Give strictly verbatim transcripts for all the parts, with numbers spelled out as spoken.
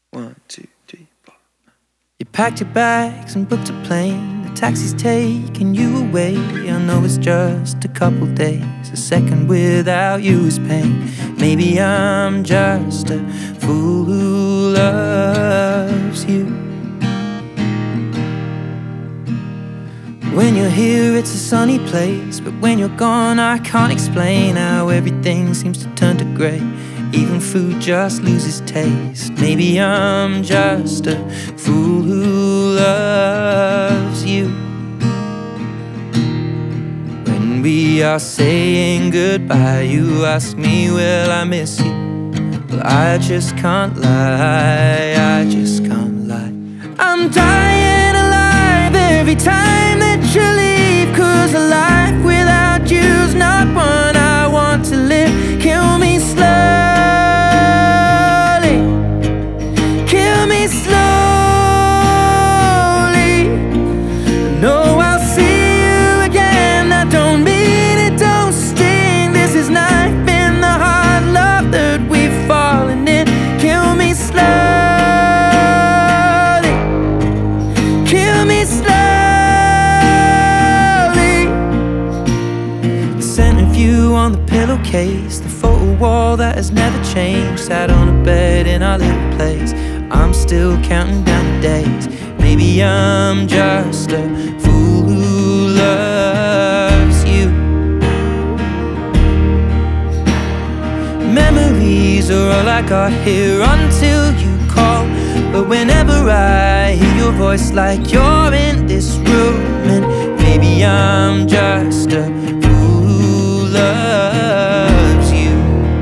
One, two, three, four. You packed your bags and booked a plane. The taxi's taking you away. I know it's just a couple days. A second without you is pain. Maybe I'm just a fool who loves you. When you're here it's a sunny place, but when you're gone I can't explain how everything seems to turn to grey. Even food just loses taste. Maybe I'm just a fool who loves you. When we are saying goodbye, you ask me, will I miss you? Well, I just can't lie, I just can't lie. I'm dying alive every time that you leave, 'cause a life without you's not one I want to live. Kill me slowly, kill me slowly. No, I'll see you again, I don't mean it, don't sting. This is knife in the hard love that we've fallen in. Kill me slowly, kill me slowly. The scent of you on the pillowcase, the photo wall that has never changed, sat on a bed in our little place. I'm still counting down the days. Maybe I'm just a fool who loves you. Memories are all I got here until you call. But whenever I hear your voice like you're in this room, and maybe I'm just a fool who loves you.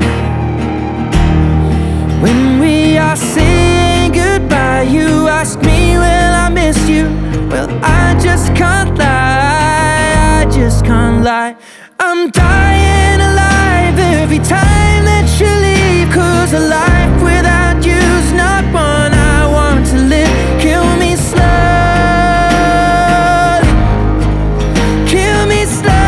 When we are saying goodbye, you ask me, will I miss you? Well, I just can't lie, I just can't lie. I'm dying alive every time that you leave, 'cause a life without you's not one I want to live. Kill me slowly, kill me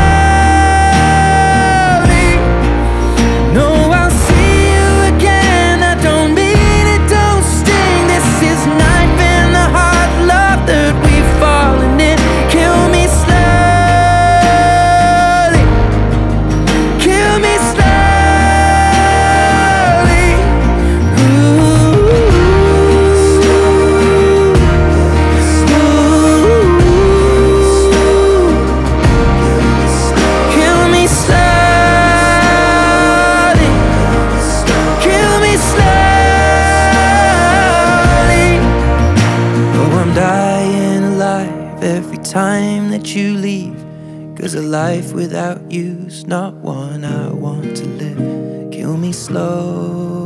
slowly. No, I'll see you again, I don't mean it, don't sting. This is knife in the hard love that we've fallen in. Kill me slowly, kill me slowly. Ooh, kill me slowly, kill me slowly. Oh, I'm dying alive every time that you leave, 'cause a life without you's not one I want to live. Kill me slow.